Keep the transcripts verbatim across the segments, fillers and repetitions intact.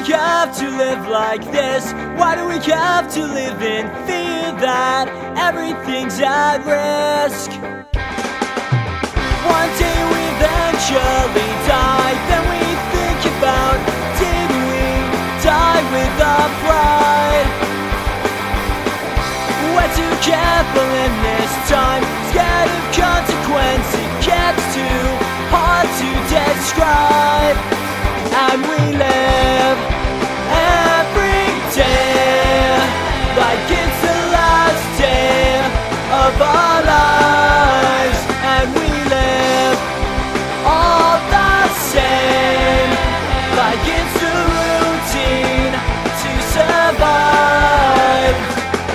have to live like this? Why do we have to live in fear that everything's at risk? One day we eventually die, then we think about, did we die with our pride? We're too careful in this time, scared of consequence, it gets too hard to describe. And we live every day like it's the last day of our lives. And we live all the same, like it's the routine to survive.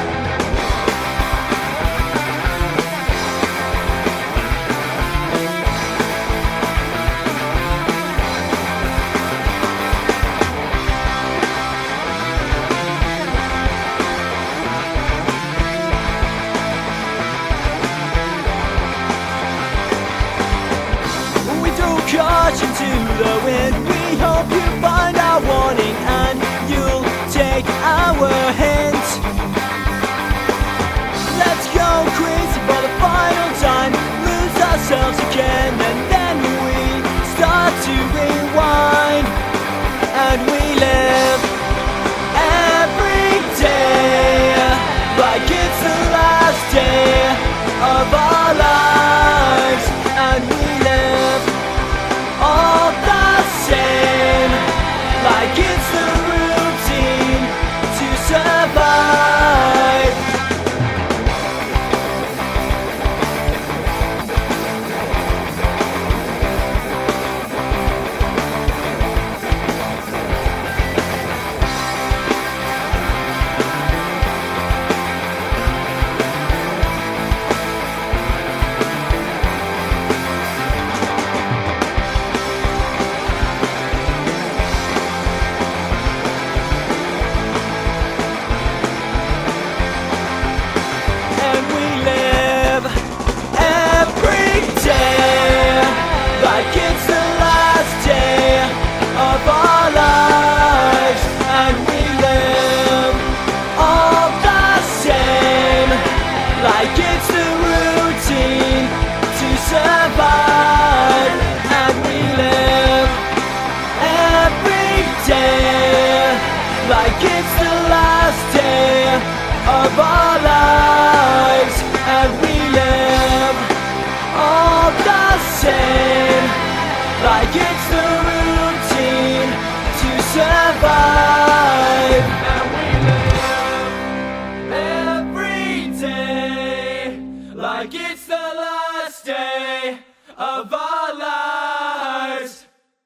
Caution to the wind, we hope you find our warning and you'll take our hint. Let's go crazy for the final time, lose ourselves again, and then we start to rewind. And we live every day like it's the last day of our lives. And we live all the same, like it's the routine to survive. Like it's the last day of our lives. And we live all the same, like it's the routine to survive. And we live every day like it's the last day of our lives.